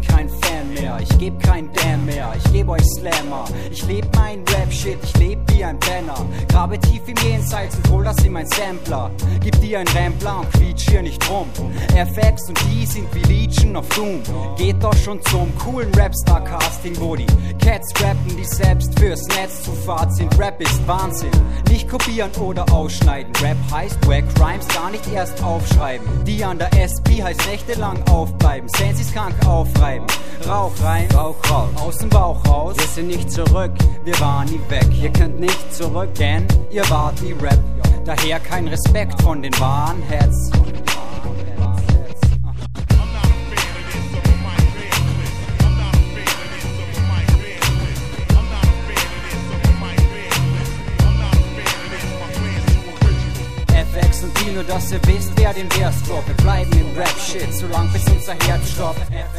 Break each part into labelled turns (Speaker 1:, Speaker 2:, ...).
Speaker 1: kein Fan mehr, ich geb kein Damn mehr, ich geb euch Slammer. Ich leb mein Rap-Shit, ich leb wie ein Penner. Grabe tief im Jenseits und hol das in mein Sampler. Gib dir ein Rambler und quietsch hier nicht rum. FX und die sind wie Legion of Doom. Geht doch schon zum coolen Rapstar-Casting, wo die Cats rappen, die selbst fürs Netz zu fad sind. Rap ist Wahnsinn, nicht kopieren oder ausschneiden. Rap heißt Wack Rhymes, gar nicht erst aufschreiben. Die an der SP heißt nächtelang aufbleiben. Sensis krank aufreiben, Rauch rein, Rauch raus, aus dem Bauch raus.
Speaker 2: Wir sind nicht zurück,
Speaker 1: wir waren nie weg.
Speaker 2: ihr könnt nicht zurück,
Speaker 1: Denn ihr wart nie Rap. Daher kein Respekt von den wahren Heads. FX und die, nur dass ihr wisst, wer den Vers droppt. Wir bleiben im Rap-Shit, so lang bis unser Herz stoppt.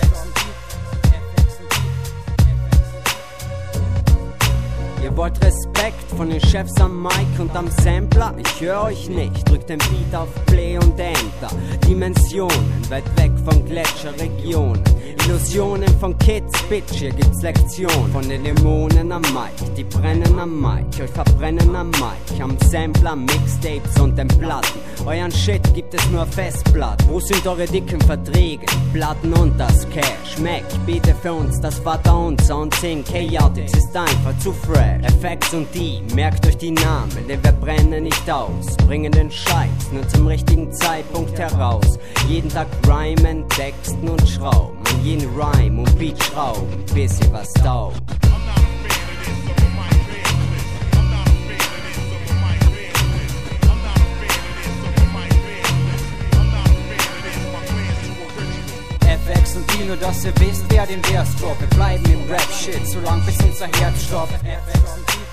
Speaker 2: Ihr wollt Respekt von den Chefs am Mic und am Sampler? Ich höre euch nicht, drückt den Beat auf Play und Enter. Dimensionen, weit weg von Gletscherregionen. Illusionen von Kids, Bitch, hier gibt's Lektionen. Von den Dämonen am Mic, die brennen am Mic, euch verbrennen am Mic. Am Sampler, Mixtapes und den Platten. Euren Shit gibt es nur Festplatten. Wo sind eure dicken Verträge? Platten und das Cash. Mac, biete für uns das Vaterunser und 10K Yachtix ist einfach zu fresh. FX und die, merkt euch die Namen, denn wir brennen nicht aus. Bringen den Scheiß nur zum richtigen Zeitpunkt heraus. Jeden Tag rhymen, texten und schrauben. An jeden Rhyme und Beat schrauben, bis ihr was taugt.
Speaker 1: FX und die, nur dass ihr wisst, wer den Vers droppt. Wir bleiben im Rap-Shit, so lang bis unser Herz stoppt. FX und die.